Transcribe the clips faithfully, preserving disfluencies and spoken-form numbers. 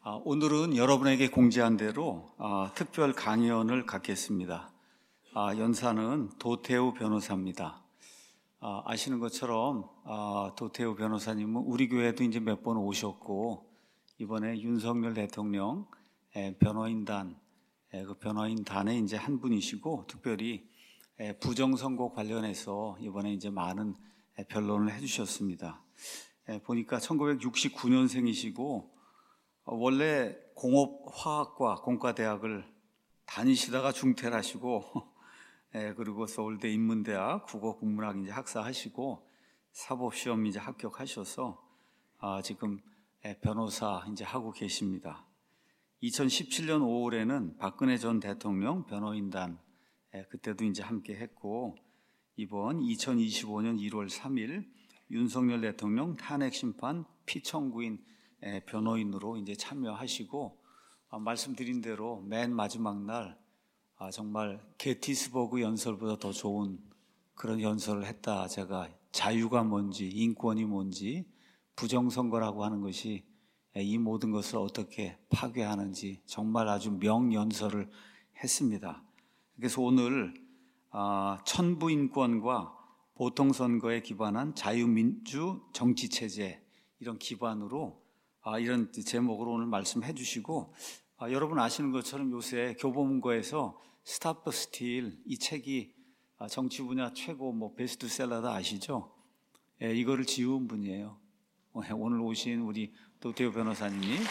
아, 오늘은 여러분에게 공지한 대로 아, 특별 강연을 갖겠습니다. 아, 연사는 도태우 변호사입니다. 아, 아시는 것처럼 아, 도태우 변호사님은 우리 교회도 이제 몇 번 오셨고, 이번에 윤석열 대통령 에, 변호인단 에, 그 변호인단의 이제 한 분이시고, 특별히 에, 부정선거 관련해서 이번에 이제 많은 에, 변론을 해주셨습니다. 에, 보니까 천구백육십구 년생이시고 원래 공업화학과 공과대학을 다니시다가 중퇴를 하시고 예, 그리고 서울대 인문대학 국어국문학 이제 학사하시고 사법시험 이제 합격하셔서 아, 지금 예, 변호사 이제 하고 계십니다. 이천십칠 년 오월에는 박근혜 전 대통령 변호인단 예, 그때도 이제 함께 했고, 이번 이천이십오 년 일월 삼일 윤석열 대통령 탄핵 심판 피청구인 변호인으로 이제 참여하시고, 아, 말씀드린 대로 맨 마지막 날 아, 정말 게티스버그 연설보다 더 좋은 그런 연설을 했다. 제가 자유가 뭔지, 인권이 뭔지, 부정선거라고 하는 것이 이 모든 것을 어떻게 파괴하는지 정말 아주 명연설을 했습니다. 그래서 오늘 아, 천부인권과 보통선거에 기반한 자유민주 정치체제, 이런 기반으로 아, 이런 제목으로 오늘 말씀해 주시고, 아, 여러분 아시는 것처럼 요새 교보문고에서 스탑 더 스틸 이 책이 아, 정치 분야 최고 뭐 베스트셀러다 아시죠? 예, 이거를 지은 분이에요. 오늘 오신 우리 도태우 변호사님이. 예.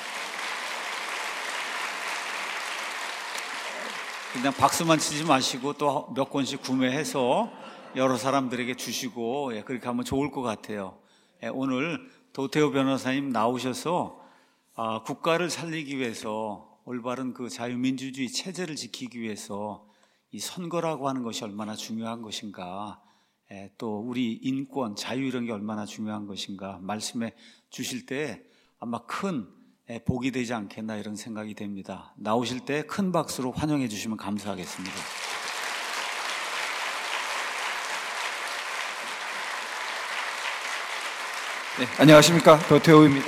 그냥 박수만 치지 마시고 또 몇 권씩 구매해서 여러 사람들에게 주시고, 예, 그렇게 하면 좋을 것 같아요. 예, 오늘 도태우 변호사님 나오셔서 아, 국가를 살리기 위해서, 올바른 그 자유민주주의 체제를 지키기 위해서 이 선거라고 하는 것이 얼마나 중요한 것인가, 예, 또 우리 인권, 자유 이런 게 얼마나 중요한 것인가 말씀해 주실 때 아마 큰 예, 복이 되지 않겠나 이런 생각이 됩니다. 나오실 때 큰 박수로 환영해 주시면 감사하겠습니다. 네, 안녕하십니까, 도태우입니다.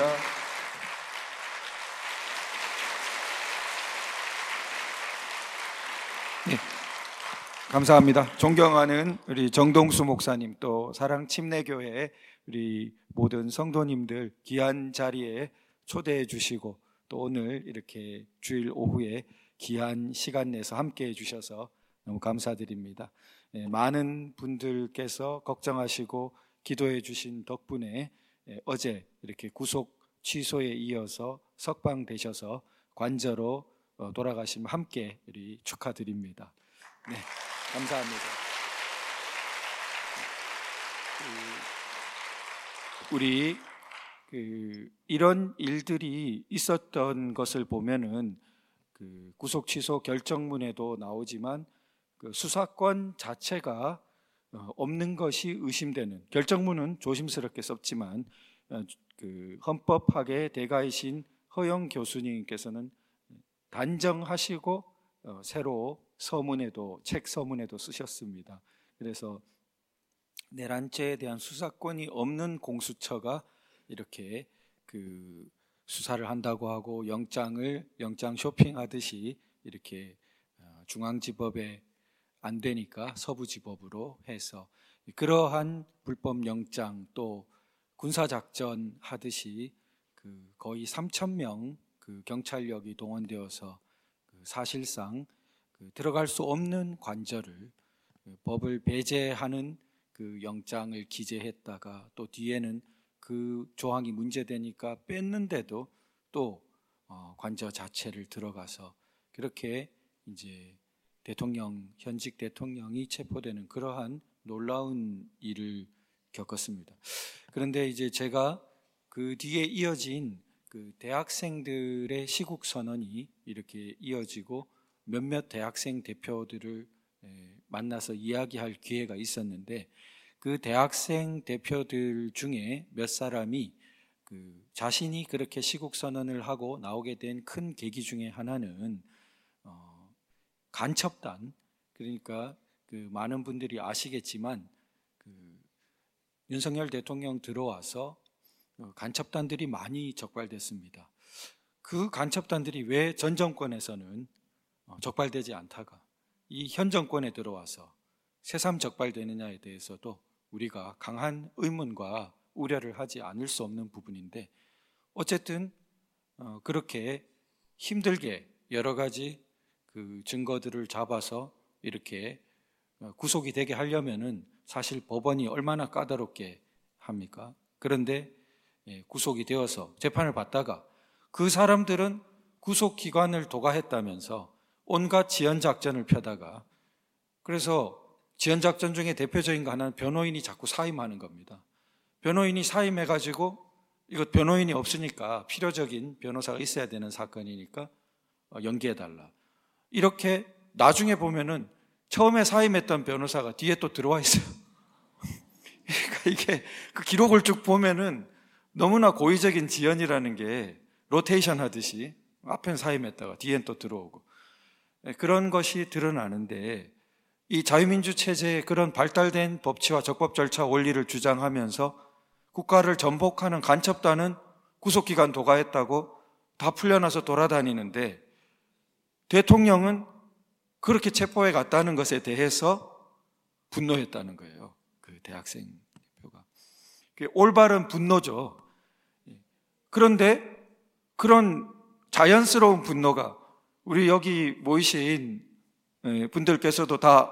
네, 감사합니다. 존경하는 우리 정동수 목사님, 또 사랑침례교회 우리 모든 성도님들 귀한 자리에 초대해 주시고, 또 오늘 이렇게 주일 오후에 귀한 시간 내서 함께 해주셔서 너무 감사드립니다. 네, 많은 분들께서 걱정하시고 기도해 주신 덕분에 어제 이렇게 구속 취소에 이어서 석방되셔서 관저로 돌아가심 함께 우리 축하드립니다. 네, 감사합니다. 우리 그 이런 일들이 있었던 것을 보면은 그 구속 취소 결정문에도 나오지만 그 수사권 자체가 없는 것이 의심되는, 결정문은 조심스럽게 썼지만 그 헌법학의 대가이신 허영 교수님께서는 단정하시고 새로 서문에도, 책 서문에도 쓰셨습니다. 그래서 내란죄에 대한 수사권이 없는 공수처가 이렇게 그 수사를 한다고 하고 영장을 영장 쇼핑하듯이 이렇게 중앙지법에 안 되니까 서부지법으로 해서 그러한 불법 영장, 또 군사작전 하듯이 그 거의 삼천 명 그 경찰력이 동원되어서 그 사실상 그 들어갈 수 없는 관저를 그 법을 배제하는 그 영장을 기재했다가 또 뒤에는 그 조항이 문제되니까 뺐는데도 또 어 관저 자체를 들어가서 그렇게 이제 대통령, 현직 대통령이 체포되는 그러한 놀라운 일을 겪었습니다. 그런데 이제 제가 그 뒤에 이어진 그 대학생들의 시국 선언이 이렇게 이어지고 몇몇 대학생 대표들을 만나서 이야기할 기회가 있었는데, 그 대학생 대표들 중에 몇 사람이 그 자신이 그렇게 시국 선언을 하고 나오게 된 큰 계기 중에 하나는 어, 간첩단, 그러니까 그 많은 분들이 아시겠지만 그 윤석열 대통령 들어와서 간첩단들이 많이 적발됐습니다. 그 간첩단들이 왜 전 정권에서는 적발되지 않다가 이 현 정권에 들어와서 새삼 적발되느냐에 대해서도 우리가 강한 의문과 우려를 하지 않을 수 없는 부분인데, 어쨌든 그렇게 힘들게 여러 가지 그 증거들을 잡아서 이렇게 구속이 되게 하려면은 사실 법원이 얼마나 까다롭게 합니까? 그런데 구속이 되어서 재판을 받다가 그 사람들은 구속기관을 도가했다면서 온갖 지연작전을 펴다가, 그래서 지연작전 중에 대표적인 거 하나는 변호인이 자꾸 사임하는 겁니다. 변호인이 사임해가지고, 이거 변호인이 없으니까 필요적인 변호사가 있어야 되는 사건이니까 연기해달라. 이렇게 나중에 보면은 처음에 사임했던 변호사가 뒤에 또 들어와 있어요. 그러니까 이게 그 기록을 쭉 보면은 너무나 고의적인 지연이라는 게 로테이션 하듯이 앞엔 사임했다가 뒤엔 또 들어오고 그런 것이 드러나는데, 이 자유민주 체제의 그런 발달된 법치와 적법 절차 원리를 주장하면서 국가를 전복하는 간첩단은 구속기간 도가했다고 다 풀려나서 돌아다니는데, 대통령은 그렇게 체포해 갔다는 것에 대해서 분노했다는 거예요. 그 대학생 대표가. 그게 올바른 분노죠. 그런데 그런 자연스러운 분노가 우리 여기 모이신 분들께서도 다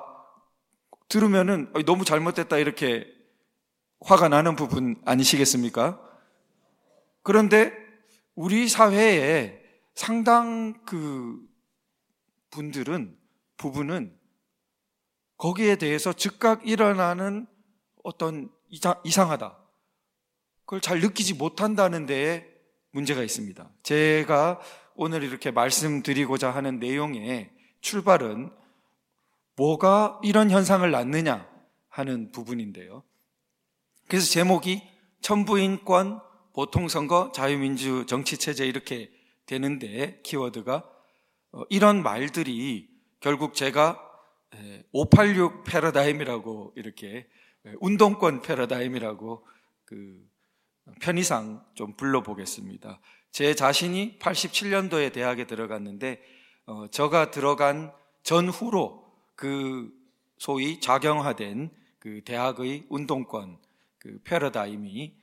들으면은 너무 잘못됐다 이렇게 화가 나는 부분 아니시겠습니까? 그런데 우리 사회에 상당 그 분들은, 부분은 거기에 대해서 즉각 일어나는 어떤 이상, 이상하다, 그걸 잘 느끼지 못한다는 데에 문제가 있습니다. 제가 오늘 이렇게 말씀드리고자 하는 내용의 출발은 뭐가 이런 현상을 낳느냐 하는 부분인데요. 그래서 제목이 천부인권, 보통선거, 자유민주 정치체제 이렇게 되는데, 키워드가 이런 말들이 결국 제가 오팔육 패러다임이라고, 이렇게 운동권 패러다임이라고 그 편의상 좀 불러보겠습니다. 제 자신이 팔십칠 년도에 대학에 들어갔는데 어, 저가 들어간 전후로 그 소위 작용화된 그 대학의 운동권 그 패러다임이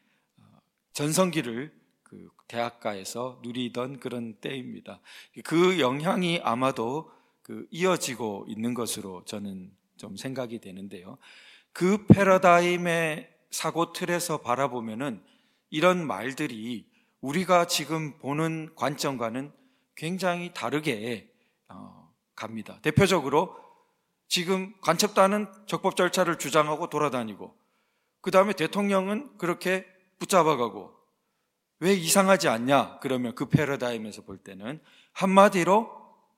전성기를 그 대학가에서 누리던 그런 때입니다. 그 영향이 아마도 그 이어지고 있는 것으로 저는 좀 생각이 되는데요. 그 패러다임의 사고 틀에서 바라보면은 이런 말들이 우리가 지금 보는 관점과는 굉장히 다르게 어, 갑니다. 대표적으로 지금 간첩단은 적법 절차를 주장하고 돌아다니고, 그 다음에 대통령은 그렇게 붙잡아가고, 왜 이상하지 않냐? 그러면 그 패러다임에서 볼 때는 한마디로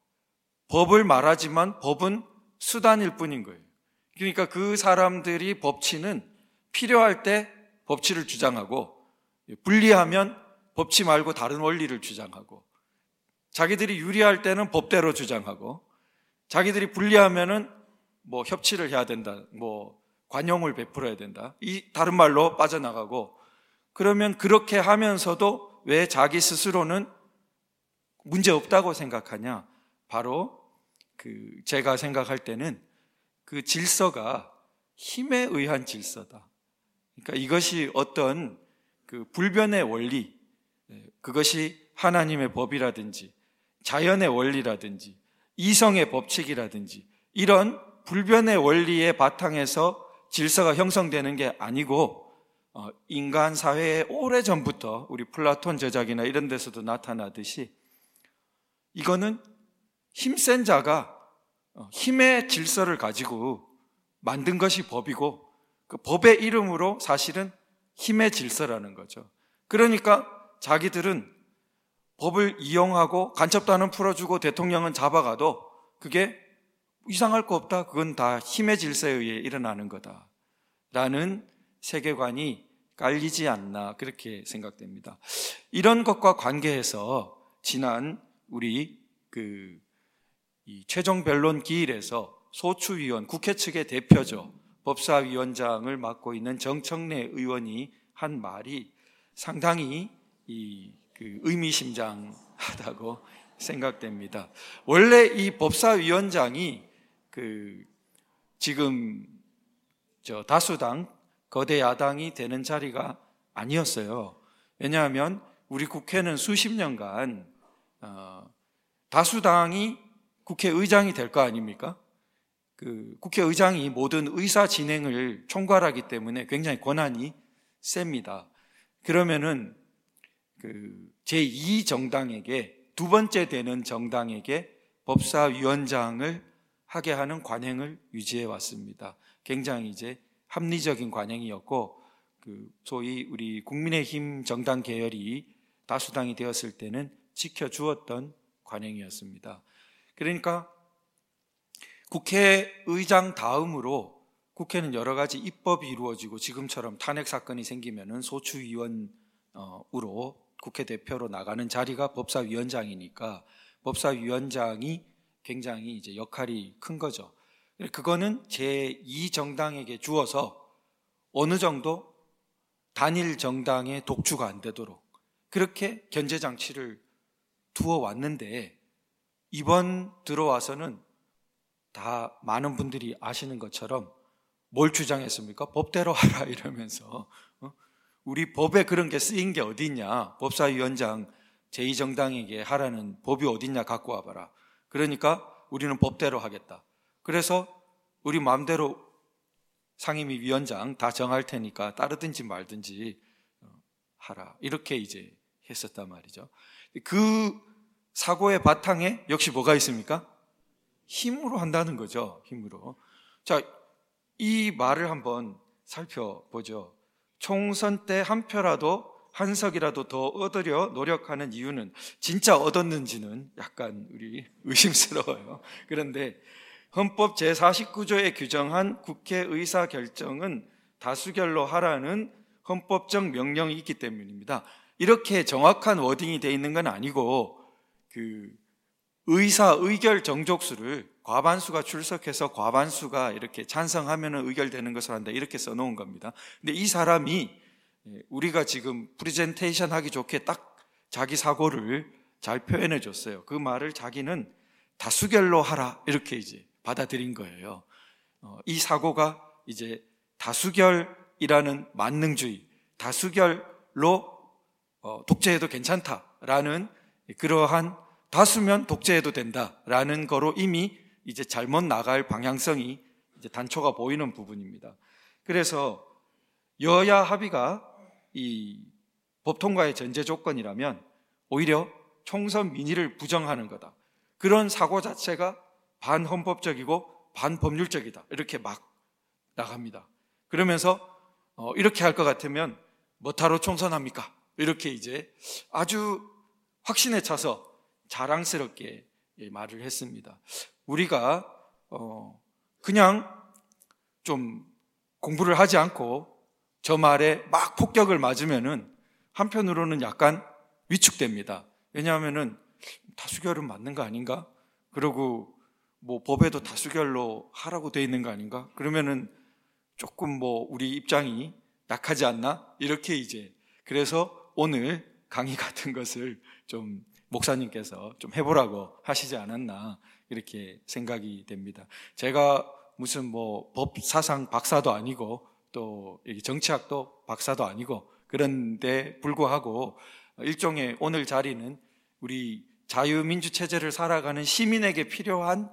법을 말하지만 법은 수단일 뿐인 거예요. 그러니까 그 사람들이 법치는 필요할 때 법치를 주장하고, 불리하면 법치 말고 다른 원리를 주장하고, 자기들이 유리할 때는 법대로 주장하고, 자기들이 불리하면은 뭐 협치를 해야 된다, 뭐 관용을 베풀어야 된다, 이 다른 말로 빠져나가고, 그러면 그렇게 하면서도 왜 자기 스스로는 문제 없다고 생각하냐? 바로 그 제가 생각할 때는 그 질서가 힘에 의한 질서다. 그러니까 이것이 어떤 그 불변의 원리, 그것이 하나님의 법이라든지 자연의 원리라든지 이성의 법칙이라든지 이런 불변의 원리의 바탕에서 질서가 형성되는 게 아니고, 어, 인간 사회에 오래전부터 우리 플라톤 저작이나 이런 데서도 나타나듯이 이거는 힘센 자가 힘의 질서를 가지고 만든 것이 법이고, 그 법의 이름으로 사실은 힘의 질서라는 거죠. 그러니까 자기들은 법을 이용하고 간첩단은 풀어주고 대통령은 잡아가도 그게 이상할 거 없다, 그건 다 힘의 질서에 의해 일어나는 거다 라는 세계관이 깔리지 않나, 그렇게 생각됩니다. 이런 것과 관계해서 지난 우리 그 이 최종 변론 기일에서 소추위원, 국회 측의 대표죠, 법사위원장을 맡고 있는 정청래 의원이 한 말이 상당히 이 그 의미심장한 하다고 생각됩니다. 원래 이 법사위원장이 그 지금 저 다수당 거대 야당이 되는 자리가 아니었어요. 왜냐하면 우리 국회는 수십 년간 어, 다수당이 국회의장이 될 거 아닙니까? 그 국회의장이 모든 의사 진행을 총괄하기 때문에 굉장히 권한이 셉니다. 그러면은 그 제이 정당에게, 두 번째 되는 정당에게 법사위원장을 하게 하는 관행을 유지해 왔습니다. 굉장히 이제 합리적인 관행이었고, 그 소위 우리 국민의힘 정당 계열이 다수당이 되었을 때는 지켜주었던 관행이었습니다. 그러니까 국회의장 다음으로 국회는 여러 가지 입법이 이루어지고, 지금처럼 탄핵 사건이 생기면은 소추위원으로 국회 대표로 나가는 자리가 법사위원장이니까 법사위원장이 굉장히 이제 역할이 큰 거죠. 그거는 제이 정당에게 주어서 어느 정도 단일 정당의 독주가 안 되도록 그렇게 견제 장치를 두어 왔는데, 이번 들어와서는 다 많은 분들이 아시는 것처럼 뭘 주장했습니까? 법대로 하라 이러면서, 어? 우리 법에 그런 게 쓰인 게 어디 있냐? 법사위원장 제이 정당에게 하라는 법이 어디 있냐? 갖고 와봐라. 그러니까 우리는 법대로 하겠다. 그래서 우리 마음대로 상임위 위원장 다 정할 테니까 따르든지 말든지 하라. 이렇게 이제 했었단 말이죠. 그 사고의 바탕에 역시 뭐가 있습니까? 힘으로 한다는 거죠. 힘으로. 자, 이 말을 한번 살펴보죠. 총선 때 한 표라도, 한 석이라도 더 얻으려 노력하는 이유는 진짜 얻었는지는 약간 우리 의심스러워요. 그런데 헌법 제사십구 조에 규정한 국회 의사 결정은 다수결로 하라는 헌법적 명령이 있기 때문입니다. 이렇게 정확한 워딩이 되어 있는 건 아니고, 그 의사 의결 정족수를 과반수가 출석해서 과반수가 이렇게 찬성하면 의결되는 것을 한다, 이렇게 써놓은 겁니다. 근데 이 사람이 우리가 지금 프레젠테이션 하기 좋게 딱 자기 사고를 잘 표현해 줬어요. 그 말을 자기는 다수결로 하라 이렇게 이제 받아들인 거예요. 이 사고가 이제 다수결이라는 만능주의, 다수결로 독재해도 괜찮다라는 그러한, 다수면 독재해도 된다라는 거로 이미 이제 잘못 나갈 방향성이 이제 단초가 보이는 부분입니다. 그래서 여야 합의가 이 법 통과의 전제 조건이라면 오히려 총선 민의를 부정하는 거다, 그런 사고 자체가 반헌법적이고 반법률적이다, 이렇게 막 나갑니다. 그러면서 어, 이렇게 할 것 같으면 뭐하러 총선합니까? 이렇게 이제 아주 확신에 차서 자랑스럽게 말을 했습니다. 우리가 어 그냥 좀 공부를 하지 않고 저 말에 막 폭격을 맞으면은 한편으로는 약간 위축됩니다. 왜냐하면은 다수결은 맞는 거 아닌가? 그리고 뭐 법에도 다수결로 하라고 돼 있는 거 아닌가? 그러면은 조금 뭐 우리 입장이 약하지 않나? 이렇게 이제, 그래서 오늘 강의 같은 것을 좀 목사님께서 좀 해보라고 하시지 않았나, 이렇게 생각이 됩니다. 제가 무슨 뭐 법 사상 박사도 아니고 또 정치학도 박사도 아니고 그런데 불구하고 일종의 오늘 자리는 우리 자유민주 체제를 살아가는 시민에게 필요한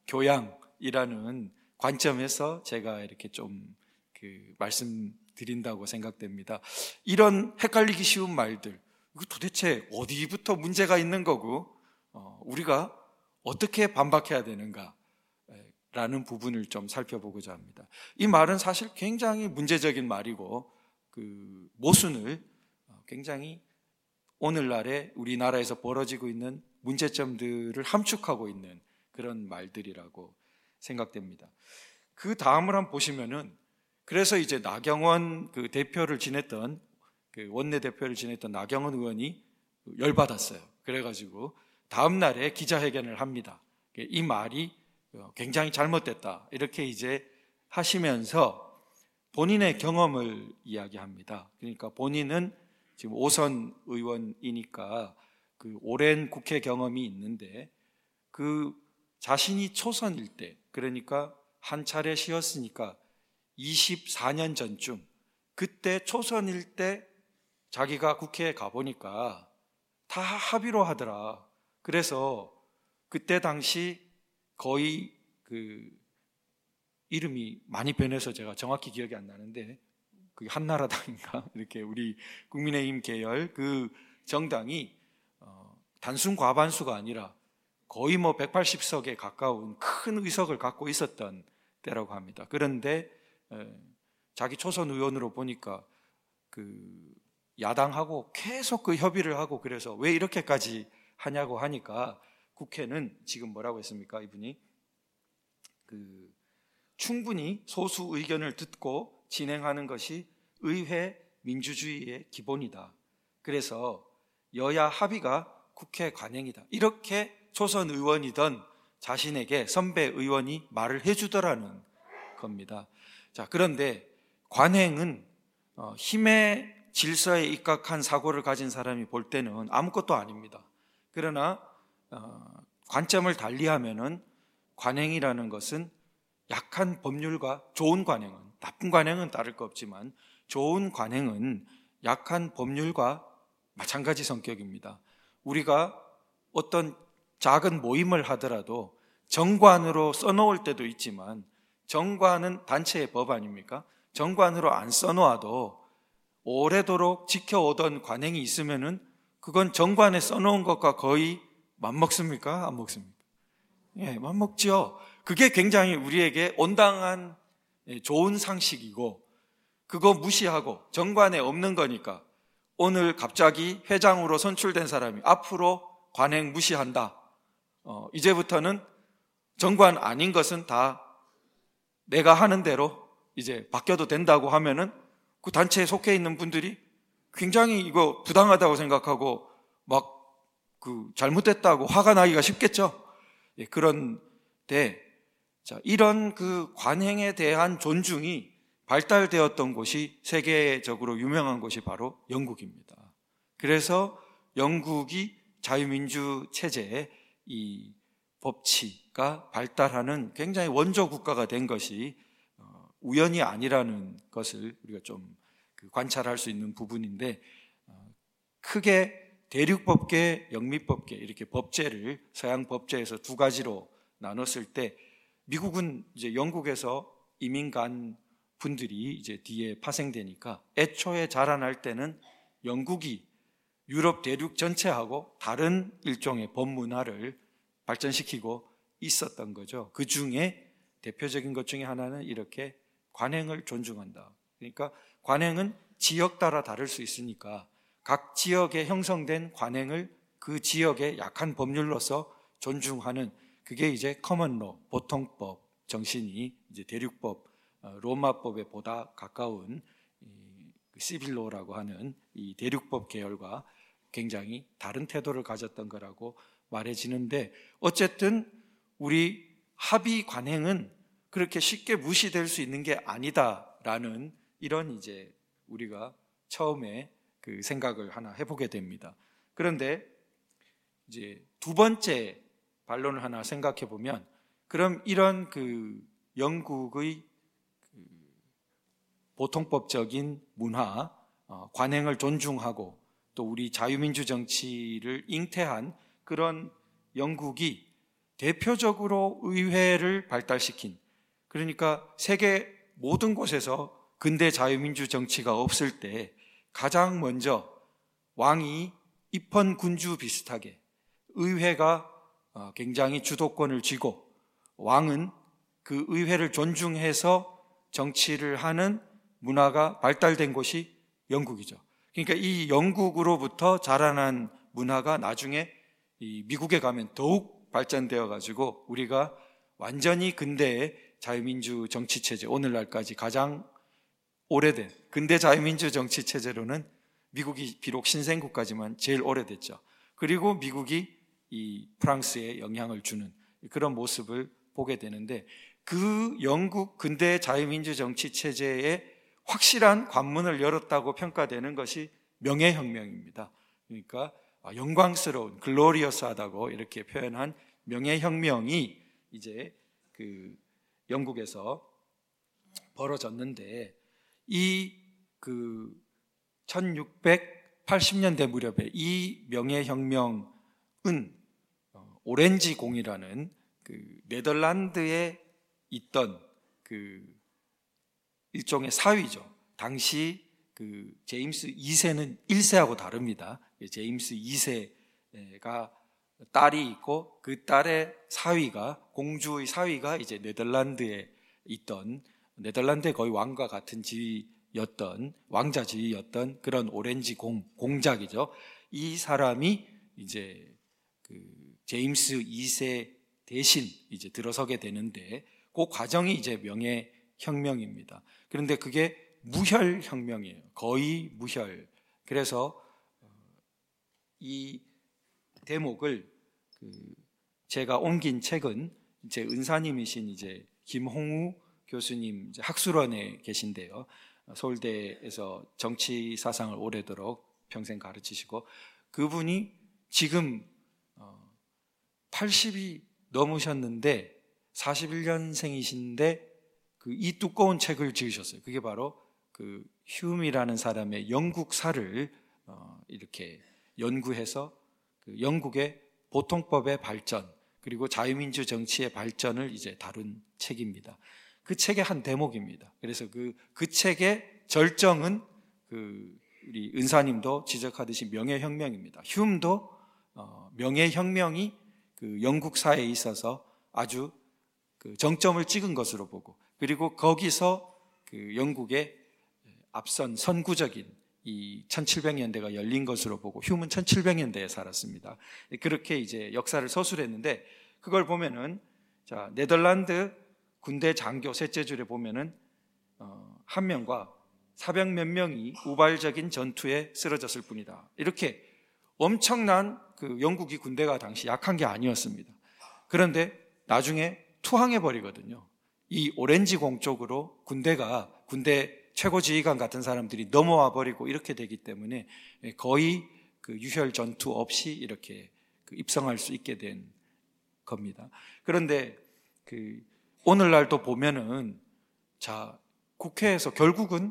교양이라는 관점에서 제가 이렇게 좀 그 말씀드린다고 생각됩니다. 이런 헷갈리기 쉬운 말들, 이거 도대체 어디부터 문제가 있는 거고 어, 우리가 어떻게 반박해야 되는가 라는 부분을 좀 살펴보고자 합니다. 이 말은 사실 굉장히 문제적인 말이고, 그 모순을 굉장히 오늘날에 우리나라에서 벌어지고 있는 문제점들을 함축하고 있는 그런 말들이라고 생각됩니다. 그 다음을 한번 보시면은, 그래서 이제 나경원 그 대표를 지냈던, 그 원내 대표를 지냈던 나경원 의원이 열받았어요. 그래가지고 다음 날에 기자회견을 합니다. 이 말이 굉장히 잘못됐다, 이렇게 이제 하시면서 본인의 경험을 이야기합니다. 그러니까 본인은 지금 오선 의원이니까 그 오랜 국회 경험이 있는데 그 자신이 초선일 때, 그러니까 한 차례 쉬었으니까 이십사 년 전쯤, 그때 초선일 때 자기가 국회에 가보니까 다 합의로 하더라. 그래서 그때 당시 거의 그 이름이 많이 변해서 제가 정확히 기억이 안 나는데 그 한나라당인가 이렇게 우리 국민의힘 계열 그 정당이 어, 단순 과반수가 아니라 거의 뭐 백팔십 석에 가까운 큰 의석을 갖고 있었던 때라고 합니다. 그런데 에, 자기 초선 의원으로 보니까 그 야당하고 계속 그 협의를 하고, 그래서 왜 이렇게까지 하냐고 하니까 국회는 지금 뭐라고 했습니까? 이분이 그 충분히 소수 의견을 듣고 진행하는 것이 의회 민주주의의 기본이다. 그래서 여야 합의가 국회 관행이다. 이렇게 초선 의원이던 자신에게 선배 의원이 말을 해주더라는 겁니다. 자, 그런데 관행은 어, 힘의 질서에 입각한 사고를 가진 사람이 볼 때는 아무것도 아닙니다. 그러나 어, 관점을 달리하면은 관행이라는 것은 약한 법률과 좋은 관행은, 나쁜 관행은 따를 거 없지만 좋은 관행은 약한 법률과 마찬가지 성격입니다. 우리가 어떤 작은 모임을 하더라도 정관으로 써놓을 때도 있지만 정관은 단체의 법 아닙니까? 정관으로 안 써놓아도 오래도록 지켜오던 관행이 있으면은 그건 정관에 써놓은 것과 거의 맞먹습니까? 안 먹습니까? 예, 맞먹죠. 그게 굉장히 우리에게 온당한 좋은 상식이고, 그거 무시하고 정관에 없는 거니까 오늘 갑자기 회장으로 선출된 사람이 앞으로 관행 무시한다. 어, 이제부터는 정관 아닌 것은 다 내가 하는 대로 이제 바뀌어도 된다고 하면은 그 단체에 속해 있는 분들이 굉장히 이거 부당하다고 생각하고 막 그 잘못됐다고 화가 나기가 쉽겠죠. 예, 그런데 자, 이런 그 관행에 대한 존중이 발달되었던 곳이 세계적으로 유명한 곳이 바로 영국입니다. 그래서 영국이 자유민주 체제의 이 법치가 발달하는 굉장히 원조 국가가 된 것이 우연이 아니라는 것을 우리가 좀 관찰할 수 있는 부분인데, 크게 대륙법계, 영미법계 이렇게 법제를 서양 법제에서 두 가지로 나눴을 때, 미국은 이제 영국에서 이민 간 분들이 이제 뒤에 파생되니까 애초에 자라날 때는 영국이 유럽 대륙 전체하고 다른 일종의 법문화를 발전시키고 있었던 거죠. 그 중에 대표적인 것 중에 하나는 이렇게 관행을 존중한다. 그러니까 관행은 지역 따라 다를 수 있으니까 각 지역에 형성된 관행을 그 지역의 약한 법률로서 존중하는, 그게 이제 커먼로, 보통법 정신이 이제 대륙법, 로마법에 보다 가까운 시빌로라고 하는 이 대륙법 계열과 굉장히 다른 태도를 가졌던 거라고 말해지는데, 어쨌든 우리 합의 관행은 그렇게 쉽게 무시될 수 있는 게 아니다라는 이런 이제 우리가 처음에 그 생각을 하나 해보게 됩니다. 그런데 이제 두 번째 반론을 하나 생각해 보면, 그럼 이런 그 영국의 그 보통법적인 문화, 어, 관행을 존중하고 또 우리 자유민주 정치를 잉태한 그런 영국이 대표적으로 의회를 발달시킨, 그러니까 세계 모든 곳에서 근대 자유민주 정치가 없을 때 가장 먼저 왕이 입헌군주 비슷하게 의회가 굉장히 주도권을 쥐고 왕은 그 의회를 존중해서 정치를 하는 문화가 발달된 곳이 영국이죠. 그러니까 이 영국으로부터 자라난 문화가 나중에 이 미국에 가면 더욱 발전되어 가지고 우리가 완전히 근대의 자유민주 정치체제, 오늘날까지 가장 오래된 근대 자유민주 정치체제로는 미국이 비록 신생국가지만 제일 오래됐죠. 그리고 미국이 이 프랑스에 영향을 주는 그런 모습을 보게 되는데, 그 영국 근대 자유민주 정치체제에 확실한 관문을 열었다고 평가되는 것이 명예혁명입니다. 그러니까 영광스러운, 글로리어스하다고 이렇게 표현한 명예혁명이 이제 그 영국에서 벌어졌는데, 이 그 천육백팔십 년대 무렵에 이 명예혁명은 오렌지 공이라는 그 네덜란드에 있던 그 일종의 사위죠. 당시 그 제임스 이 세는 일 세하고 다릅니다. 제임스 이 세가 딸이 있고 그 딸의 사위가, 공주의 사위가 이제 네덜란드에 있던, 네덜란드의 거의 왕과 같은 지위였던, 왕자 지위였던 그런 오렌지 공, 공작이죠. 이 사람이 이제 그 제임스 이 세 대신 이제 들어서게 되는데, 그 과정이 이제 명예혁명입니다. 그런데 그게 무혈혁명이에요. 거의 무혈. 그래서 이 대목을 그 제가 옮긴 책은 이제 은사님이신 이제 김홍우 교수님 이제 학술원에 계신데요. 서울대에서 정치 사상을 오래도록 평생 가르치시고, 그분이 지금 팔십이 넘으셨는데 사십일 년생이신데 그 이 두꺼운 책을 지으셨어요. 그게 바로 그 휴음이라는 사람의 영국사를 어 이렇게 연구해서 그 영국의 보통법의 발전 그리고 자유민주 정치의 발전을 이제 다룬 책입니다. 그 책의 한 대목입니다. 그래서 그, 그 책의 절정은 그 우리 은사님도 지적하듯이 명예혁명입니다. 휴음도 어 명예혁명이 그 영국사에 있어서 아주 그 정점을 찍은 것으로 보고, 그리고 거기서 그 영국의 앞선 선구적인 이 천칠백 년대가 열린 것으로 보고, 휴음은 천칠백 년대에 살았습니다. 그렇게 이제 역사를 서술했는데, 그걸 보면은 자 네덜란드 군대 장교 셋째 줄에 보면은 어, 한 명과 사백 몇 명이 우발적인 전투에 쓰러졌을 뿐이다. 이렇게 엄청난 그 영국이 군대가 당시 약한 게 아니었습니다. 그런데 나중에 투항해 버리거든요. 이 오렌지공 쪽으로 군대가 군대 최고 지휘관 같은 사람들이 넘어와 버리고 이렇게 되기 때문에 거의 그 유혈 전투 없이 이렇게 그 입성할 수 있게 된 겁니다. 그런데 그 오늘날도 보면은 자 국회에서 결국은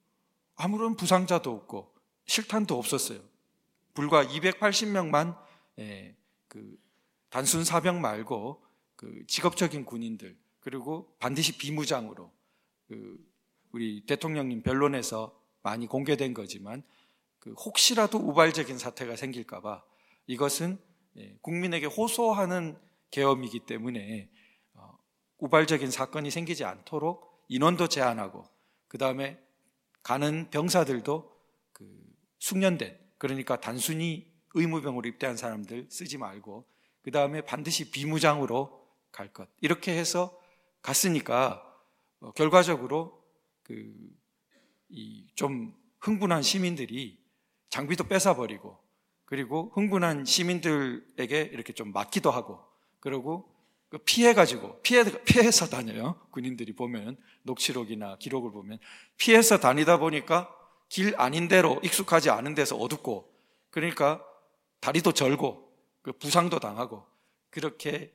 아무런 부상자도 없고 실탄도 없었어요. 불과 이백팔십 명만 예, 그 단순 사병 말고 그 직업적인 군인들, 그리고 반드시 비무장으로, 그 우리 대통령님 변론에서 많이 공개된 거지만 그 혹시라도 우발적인 사태가 생길까봐 이것은 예, 국민에게 호소하는 계엄이기 때문에 어, 우발적인 사건이 생기지 않도록 인원도 제한하고, 그 다음에 가는 병사들도 그 숙련된, 그러니까 단순히 의무병으로 입대한 사람들 쓰지 말고 그 다음에 반드시 비무장으로 갈 것, 이렇게 해서 갔으니까 어, 결과적으로 그 이 좀 흥분한 시민들이 장비도 뺏어버리고, 그리고 흥분한 시민들에게 이렇게 좀 맞기도 하고, 그리고 그 피해가지고 피해, 피해서 다녀요. 군인들이 보면 녹취록이나 기록을 보면 피해서 다니다 보니까 길 아닌 데로, 익숙하지 않은 데서 어둡고, 그러니까 다리도 절고 그 부상도 당하고, 그렇게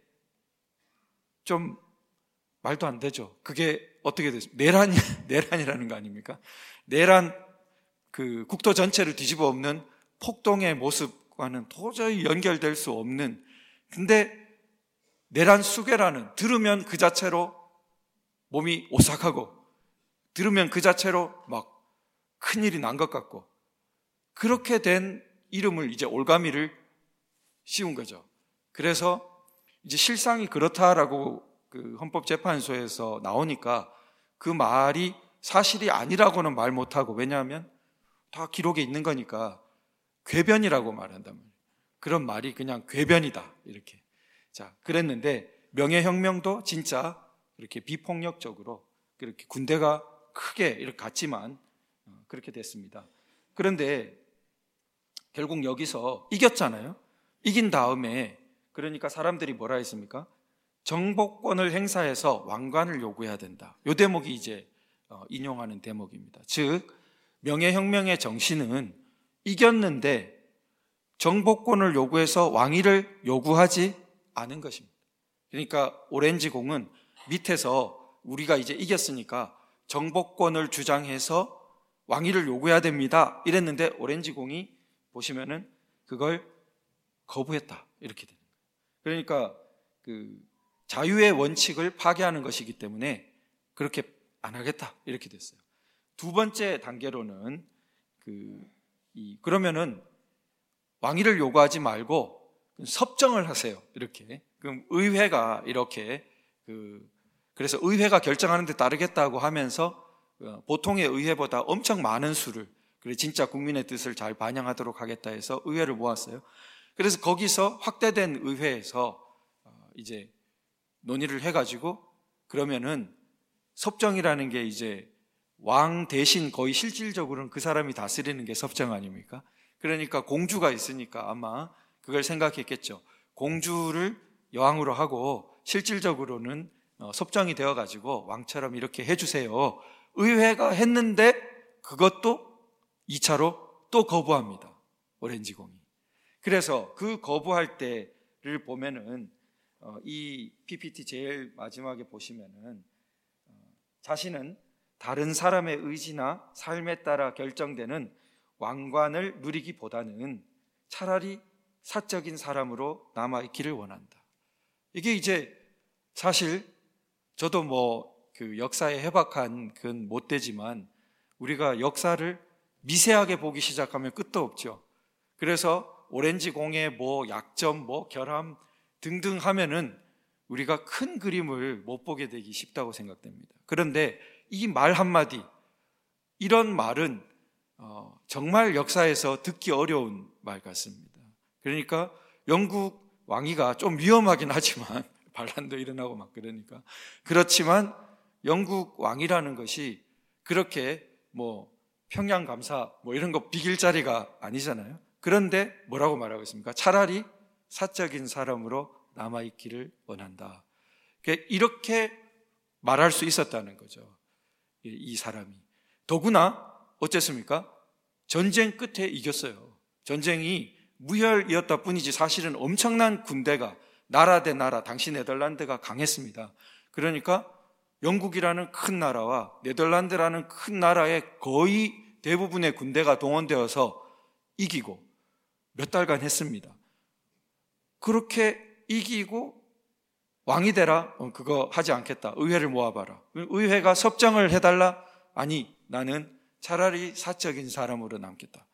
좀 말도 안 되죠. 그게 어떻게 됐습니까? 내란, 내란이라는 거 아닙니까? 내란, 그 국토 전체를 뒤집어 엎는 폭동의 모습과는 도저히 연결될 수 없는, 근데 내란 수괴라는, 들으면 그 자체로 몸이 오싹하고, 들으면 그 자체로 막 큰일이 난 것 같고, 그렇게 된 이름을 이제 올가미를 씌운 거죠. 그래서 이제 실상이 그렇다라고 그 헌법재판소에서 나오니까 그 말이 사실이 아니라고는 말 못하고, 왜냐하면 다 기록에 있는 거니까 궤변이라고 말한단 말이에요. 그런 말이 그냥 궤변이다 이렇게. 자, 그랬는데 명예혁명도 진짜 그렇게 비폭력적으로 그렇게 군대가 크게 이렇게 갔지만 그렇게 됐습니다. 그런데 결국 여기서 이겼잖아요. 이긴 다음에 그러니까 사람들이 뭐라 했습니까? 정복권을 행사해서 왕관을 요구해야 된다. 이 대목이 이제 인용하는 대목입니다. 즉 명예혁명의 정신은 이겼는데 정복권을 요구해서 왕위를 요구하지 않은 것입니다. 그러니까 오렌지공은 밑에서 우리가 이제 이겼으니까 정복권을 주장해서 왕위를 요구해야 됩니다 이랬는데 오렌지공이 보시면은 그걸 거부했다 이렇게 되는 거예요. 그러니까 그 자유의 원칙을 파괴하는 것이기 때문에 그렇게 안 하겠다 이렇게 됐어요. 두 번째 단계로는 그 이 그러면은 왕위를 요구하지 말고 섭정을 하세요 이렇게. 그럼 의회가 이렇게 그 그래서 의회가 결정하는 데 따르겠다고 하면서 보통의 의회보다 엄청 많은 수를, 그래 진짜 국민의 뜻을 잘 반영하도록 하겠다 해서 의회를 모았어요. 그래서 거기서 확대된 의회에서 이제 논의를 해가지고 그러면은 섭정이라는 게 이제 왕 대신 거의 실질적으로는 그 사람이 다스리는 게 섭정 아닙니까? 그러니까 공주가 있으니까 아마 그걸 생각했겠죠. 공주를 여왕으로 하고 실질적으로는 섭정이 되어가지고 왕처럼 이렇게 해주세요. 의회가 했는데 그것도 이 차로 또 거부합니다. 오렌지공이. 그래서 그 거부할 때를 보면은 이 피피티 제일 마지막에 보시면은 자신은 다른 사람의 의지나 삶에 따라 결정되는 왕관을 누리기보다는 차라리 사적인 사람으로 남아있기를 원한다. 이게 이제 사실 저도 뭐 그 역사에 해박한 그건 못 되지만 우리가 역사를 미세하게 보기 시작하면 끝도 없죠. 그래서 오렌지공의 뭐 약점, 뭐 결함 등등 하면은 우리가 큰 그림을 못 보게 되기 쉽다고 생각됩니다. 그런데 이 말 한마디, 이런 말은 어, 정말 역사에서 듣기 어려운 말 같습니다. 그러니까 영국 왕위가 좀 위험하긴 하지만 반란도 일어나고 막 그러니까 그렇지만 영국 왕이라는 것이 그렇게 뭐 평양감사 뭐 이런 거 비길 자리가 아니잖아요. 그런데 뭐라고 말하고 있습니까? 차라리 사적인 사람으로 남아있기를 원한다. 이렇게 말할 수 있었다는 거죠. 이 사람이. 더구나 어쨌습니까? 전쟁 끝에 이겼어요. 전쟁이 무혈이었다 뿐이지 사실은 엄청난 군대가 나라 대 나라, 당시 네덜란드가 강했습니다. 그러니까 영국이라는 큰 나라와 네덜란드라는 큰 나라의 거의 대부분의 군대가 동원되어서 이기고 몇 달간 했습니다. 그렇게 이기고 왕이 되라? 어, 그거 하지 않겠다. 의회를 모아봐라. 의회가 섭정을 해달라? 아니, 나는 차라리 사적인 사람으로 남겠다.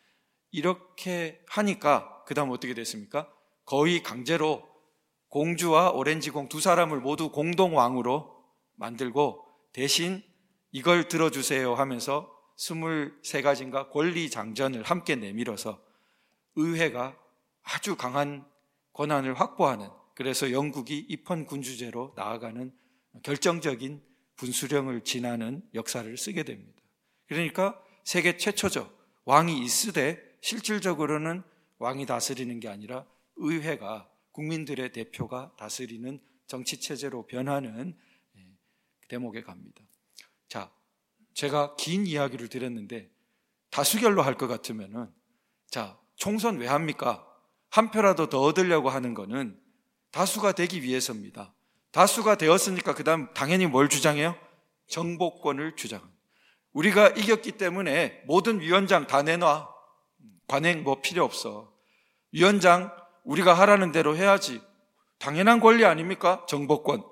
이렇게 하니까 그 다음 어떻게 됐습니까? 거의 강제로 공주와 오렌지공 두 사람을 모두 공동왕으로 만들고 대신 이걸 들어주세요 하면서 스물세 가지인가 권리장전을 함께 내밀어서 의회가 아주 강한 권한을 확보하는, 그래서 영국이 입헌군주제로 나아가는 결정적인 분수령을 지나는 역사를 쓰게 됩니다. 그러니까 세계 최초죠. 왕이 있으되 실질적으로는 왕이 다스리는 게 아니라 의회가 국민들의 대표가 다스리는 정치체제로 변하는 대목에 갑니다. 자, 제가 긴 이야기를 드렸는데 다수결로 할 것 같으면은 자, 총선 왜 합니까? 한 표라도 더 얻으려고 하는 거는 다수가 되기 위해서입니다. 다수가 되었으니까 그 다음 당연히 뭘 주장해요? 정복권을 주장합니다. 우리가 이겼기 때문에 모든 위원장 다 내놔. 관행 뭐 필요 없어. 위원장 우리가 하라는 대로 해야지. 당연한 권리 아닙니까? 정복권.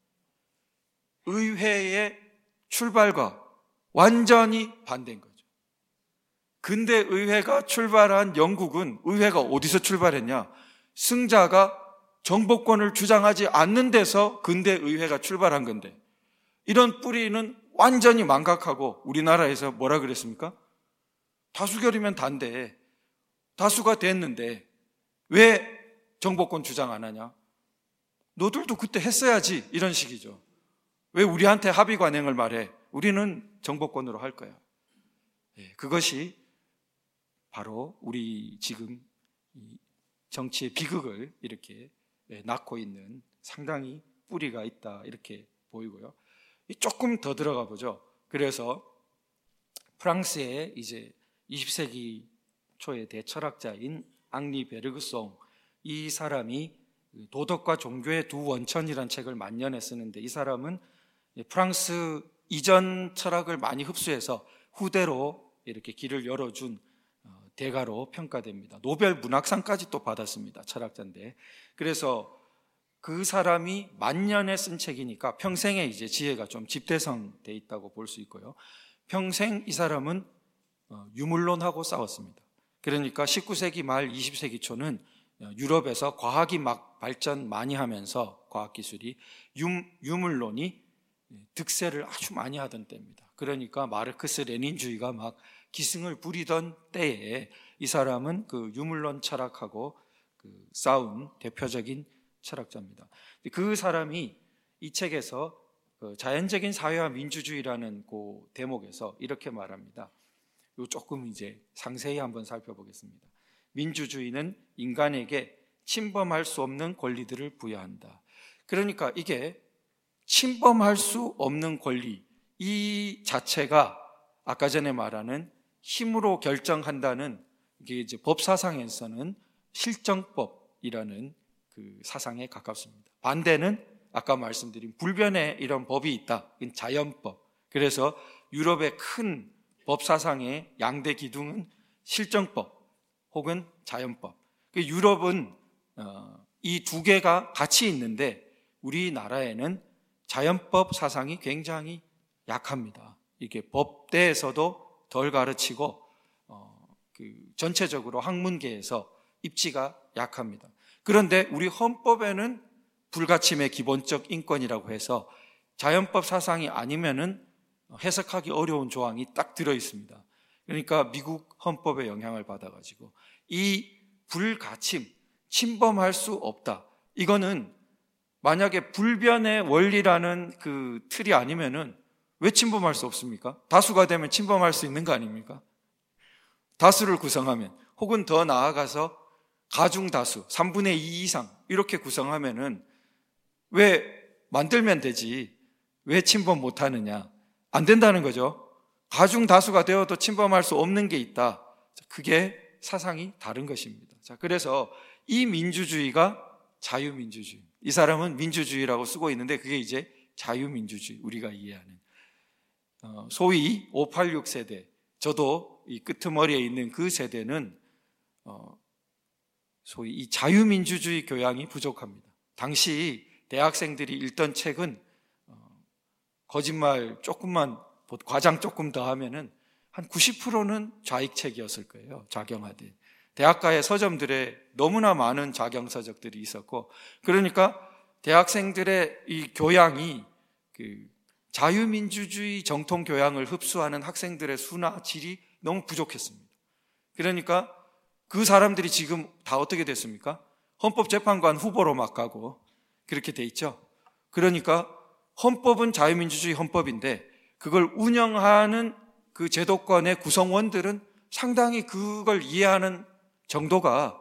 의회의 출발과 완전히 반대인 거죠. 근데 의회가 출발한 영국은 의회가 어디서 출발했냐? 승자가 정복권을 주장하지 않는 데서 근대 의회가 출발한 건데, 이런 뿌리는 완전히 망각하고 우리나라에서 뭐라 그랬습니까? 다수결이면 단데 다수가 됐는데 왜 정복권 주장 안 하냐? 너들도 그때 했어야지, 이런 식이죠. 왜 우리한테 합의 관행을 말해? 우리는 정복권으로 할 거야. 그것이 바로 우리 지금 정치의 비극을 이렇게 낳고 있는 상당히 뿌리가 있다, 이렇게 보이고요. 조금 더 들어가 보죠. 그래서 프랑스의 이제 이십 세기 초의 대철학자인 앙리 베르그송, 이 사람이 도덕과 종교의 두 원천이라는 책을 만년에 쓰는데, 이 사람은 프랑스 이전 철학을 많이 흡수해서 후대로 이렇게 길을 열어준 대가로 평가됩니다. 노벨 문학상까지 또 받았습니다. 철학자인데. 그래서 그 사람이 만년에 쓴 책이니까 평생에 이제 지혜가 좀 집대성돼 있다고 볼 수 있고요. 평생 이 사람은 유물론하고 싸웠습니다. 그러니까 십구 세기 말 이십 세기 초는 유럽에서 과학이 막 발전 많이 하면서 과학기술이 유, 유물론이 득세를 아주 많이 하던 때입니다. 그러니까 마르크스 레닌주의가 막 기승을 부리던 때에 이 사람은 그 유물론 철학하고 그 싸운 대표적인 철학자입니다. 그 사람이 이 책에서 그 자연적인 사회와 민주주의라는 그 대목에서 이렇게 말합니다. 요 조금 이제 상세히 한번 살펴보겠습니다. 민주주의는 인간에게 침범할 수 없는 권리들을 부여한다. 그러니까 이게 침범할 수 없는 권리, 이 자체가 아까 전에 말하는 힘으로 결정한다는, 이게 이제 법사상에서는 실정법이라는 그 사상에 가깝습니다. 반대는 아까 말씀드린 불변의 이런 법이 있다. 이건 자연법. 그래서 유럽의 큰 법사상의 양대 기둥은 실정법 혹은 자연법. 유럽은 이 두 개가 같이 있는데 우리나라에는 자연법 사상이 굉장히 약합니다. 이게 법대에서도 덜 가르치고 어, 그 전체적으로 학문계에서 입지가 약합니다. 그런데 우리 헌법에는 불가침의 기본적 인권이라고 해서 자연법 사상이 아니면은 해석하기 어려운 조항이 딱 들어 있습니다. 그러니까 미국 헌법의 영향을 받아가지고 이 불가침, 침범할 수 없다. 이거는 만약에 불변의 원리라는 그 틀이 아니면은 왜 침범할 수 없습니까? 다수가 되면 침범할 수 있는 거 아닙니까? 다수를 구성하면, 혹은 더 나아가서 가중다수, 삼분의 이 이상 이렇게 구성하면은 왜 만들면 되지? 왜 침범 못하느냐? 안 된다는 거죠. 가중다수가 되어도 침범할 수 없는 게 있다. 그게 사상이 다른 것입니다. 자, 그래서 이 민주주의가 자유민주주의. 이 사람은 민주주의라고 쓰고 있는데 그게 이제 자유민주주의, 우리가 이해하는 어, 소위 오팔육 세대, 저도 이 끄트머리에 있는 그 세대는 어, 소위 이 자유민주주의 교양이 부족합니다. 당시 대학생들이 읽던 책은 어, 거짓말 조금만, 과장 조금 더 하면은 한 구십 퍼센트는 좌익책이었을 거예요. 좌경화된. 대학가의 서점들에 너무나 많은 좌경서적들이 있었고, 그러니까 대학생들의 이 교양이 그 자유민주주의 정통 교양을 흡수하는 학생들의 수나 질이 너무 부족했습니다. 그러니까 그 사람들이 지금 다 어떻게 됐습니까? 헌법재판관 후보로 막 가고 그렇게 돼 있죠. 그러니까 헌법은 자유민주주의 헌법인데 그걸 운영하는 그 제도권의 구성원들은 상당히 그걸 이해하는 정도가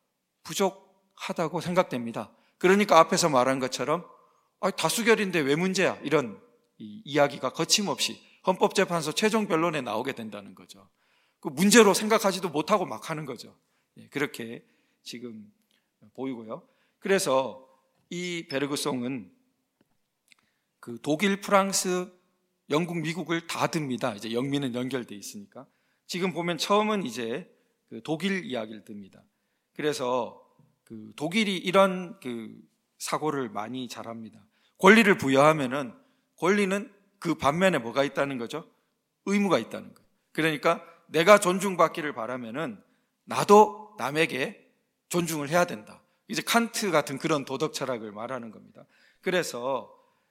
부족하다고 생각됩니다. 그러니까 앞에서 말한 것처럼 아, 다수결인데 왜 문제야? 이런 이 이야기가 거침없이 헌법재판소 최종 변론에 나오게 된다는 거죠. 그 문제로 생각하지도 못하고 막 하는 거죠. 그렇게 지금 보이고요. 그래서 이 베르그송은 그 독일, 프랑스, 영국, 미국을 다 듭니다. 이제 영미는 연결돼 있으니까. 지금 보면 처음은 이제 그 독일 이야기를 듭니다. 그래서 그 독일이 이런 그 사고를 많이 잘합니다. 권리를 부여하면은 권리는 그 반면에 뭐가 있다는 거죠? 의무가 있다는 거예요. 그러니까 내가 존중받기를 바라면은 나도 남에게 존중을 해야 된다. 이제 칸트 같은 그런 도덕 철학을 말하는 겁니다. 그래서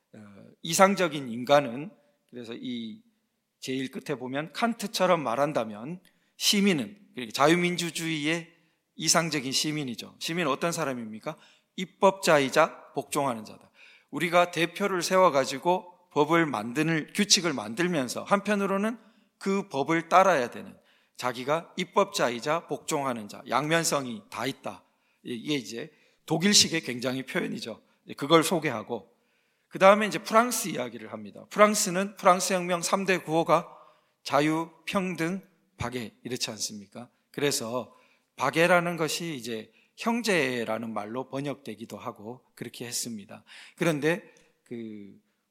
이상적인 인간은, 그래서 이 제일 끝에 보면 칸트처럼 말한다면 시민은, 자유민주주의의 이상적인 시민이죠. 시민은 어떤 사람입니까? 입법자이자 복종하는 자다. 우리가 대표를 세워가지고 법을 만드는, 규칙을 만들면서 한편으로는 그 법을 따라야 되는, 자기가 입법자이자 복종하는 자, 양면성이 다 있다. 이게 이제 독일식의 굉장히 표현이죠. 그걸 소개하고, 그 다음에 이제 프랑스 이야기를 합니다. 프랑스는 프랑스 혁명 삼 대 구호가 자유, 평등, 박애, 이렇지 않습니까? 그래서 바게라는 것이 이제 형제라는 말로 번역되기도 하고 그렇게 했습니다. 그런데 그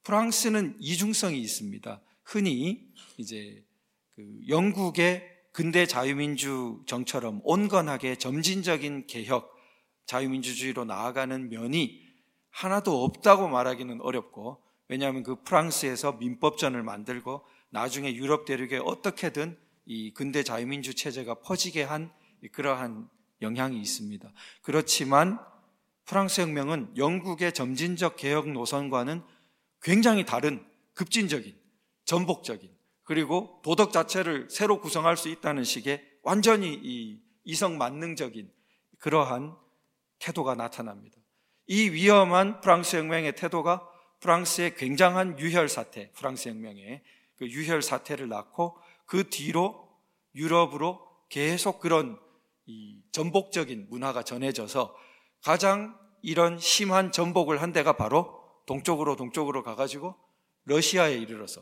프랑스는 이중성이 있습니다. 흔히 이제 그 영국의 근대 자유민주 정처럼 온건하게 점진적인 개혁, 자유민주주의로 나아가는 면이 하나도 없다고 말하기는 어렵고, 왜냐하면 그 프랑스에서 민법전을 만들고 나중에 유럽 대륙에 어떻게든 이 근대 자유민주 체제가 퍼지게 한 그러한 영향이 있습니다. 그렇지만 프랑스 혁명은 영국의 점진적 개혁 노선과는 굉장히 다른 급진적인, 전복적인, 그리고 도덕 자체를 새로 구성할 수 있다는 식의 완전히 이 이성 만능적인 그러한 태도가 나타납니다. 이 위험한 프랑스 혁명의 태도가 프랑스의 굉장한 유혈 사태, 프랑스 혁명의 그 유혈 사태를 낳고 그 뒤로 유럽으로 계속 그런 이 전복적인 문화가 전해져서 가장 이런 심한 전복을 한 데가 바로 동쪽으로 동쪽으로 가가지고 러시아에 이르러서,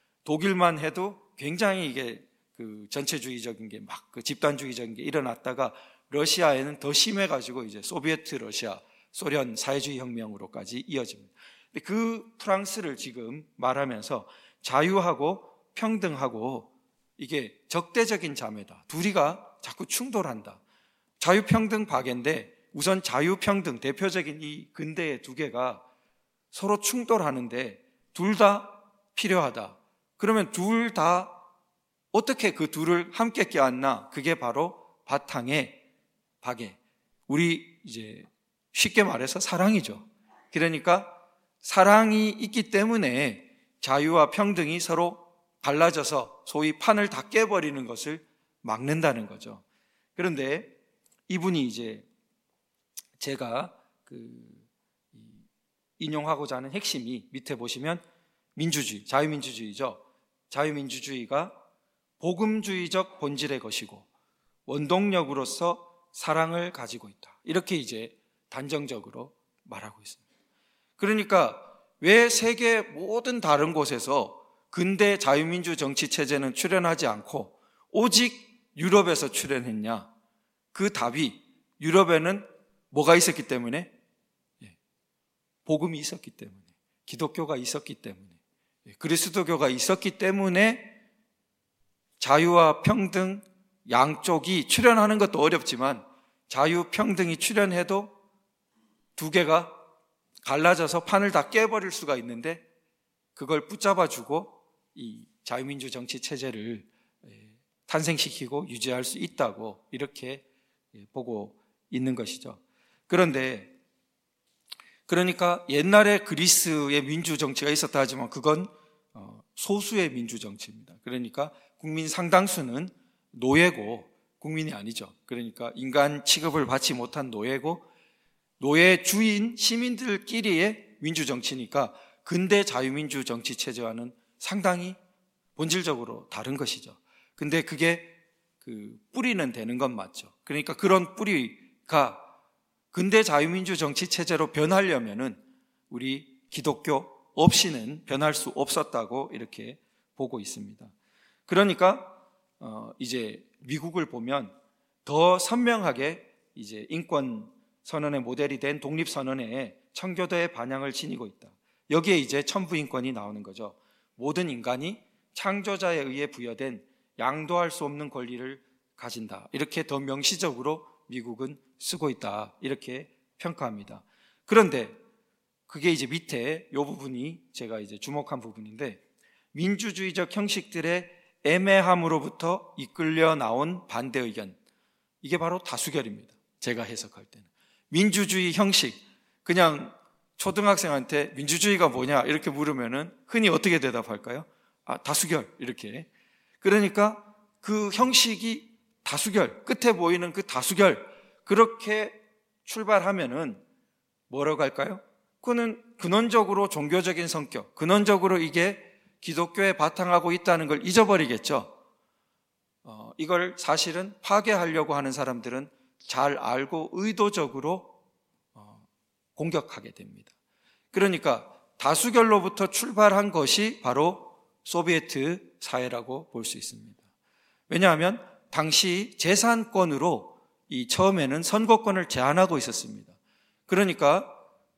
독일만 해도 굉장히 이게 그 전체주의적인 게 막 그 집단주의적인 게 일어났다가 러시아에는 더 심해가지고 이제 소비에트 러시아, 소련 사회주의 혁명으로까지 이어집니다. 근데 그 프랑스를 지금 말하면서 자유하고 평등하고 이게 적대적인 자매다. 둘이가 자꾸 충돌한다. 자유평등 박애인데 우선 자유평등, 대표적인 이 근대의 두 개가 서로 충돌하는데 둘 다 필요하다. 그러면 둘 다 어떻게 그 둘을 함께 껴안나? 그게 바로 바탕의 박애. 우리 이제 쉽게 말해서 사랑이죠. 그러니까 사랑이 있기 때문에 자유와 평등이 서로 갈라져서 소위 판을 다 깨버리는 것을 막는다는 거죠. 그런데 이분이 이제 제가 그 인용하고자 하는 핵심이 밑에 보시면 민주주의, 자유민주주의죠. 자유민주주의가 복음주의적 본질의 것이고 원동력으로서 사랑을 가지고 있다. 이렇게 이제 단정적으로 말하고 있습니다. 그러니까 왜 세계 모든 다른 곳에서 근대 자유민주 정치 체제는 출현하지 않고 오직 유럽에서 출현했냐? 그 답이 유럽에는 뭐가 있었기 때문에? 복음이 있었기 때문에, 기독교가 있었기 때문에, 그리스도교가 있었기 때문에 자유와 평등 양쪽이 출현하는 것도 어렵지만 자유, 평등이 출현해도 두 개가 갈라져서 판을 다 깨버릴 수가 있는데 그걸 붙잡아주고 이 자유민주 정치 체제를 탄생시키고 유지할 수 있다고 이렇게 보고 있는 것이죠. 그런데 그러니까 옛날에 그리스의 민주 정치가 있었다 하지만 그건 소수의 민주 정치입니다. 그러니까 국민 상당수는 노예고 국민이 아니죠. 그러니까 인간 취급을 받지 못한 노예고 노예 주인 시민들끼리의 민주 정치니까 근대 자유민주 정치 체제와는 상당히 본질적으로 다른 것이죠. 근데 그게 그 뿌리는 되는 건 맞죠. 그러니까 그런 뿌리가 근대 자유민주 정치 체제로 변하려면은 우리 기독교 없이는 변할 수 없었다고 이렇게 보고 있습니다. 그러니까 어 이제 미국을 보면 더 선명하게 이제 인권 선언의 모델이 된 독립 선언에 청교도의 반향을 지니고 있다. 여기에 이제 천부 인권이 나오는 거죠. 모든 인간이 창조자에 의해 부여된 양도할 수 없는 권리를 가진다. 이렇게 더 명시적으로 미국은 쓰고 있다. 이렇게 평가합니다. 그런데 그게 이제 밑에 이 부분이 제가 이제 주목한 부분인데 민주주의적 형식들의 애매함으로부터 이끌려 나온 반대 의견. 이게 바로 다수결입니다. 제가 해석할 때는. 민주주의 형식. 그냥 초등학생한테 민주주의가 뭐냐 이렇게 물으면은 흔히 어떻게 대답할까요? 아, 다수결. 이렇게. 그러니까 그 형식이 다수결, 끝에 보이는 그 다수결, 그렇게 출발하면은 뭐라고 할까요? 그거는 근원적으로 종교적인 성격, 근원적으로 이게 기독교에 바탕하고 있다는 걸 잊어버리겠죠. 어, 이걸 사실은 파괴하려고 하는 사람들은 잘 알고 의도적으로 어, 공격하게 됩니다. 그러니까 다수결로부터 출발한 것이 바로 소비에트 사회라고 볼 수 있습니다. 왜냐하면 당시 재산권으로 이 처음에는 선거권을 제한하고 있었습니다. 그러니까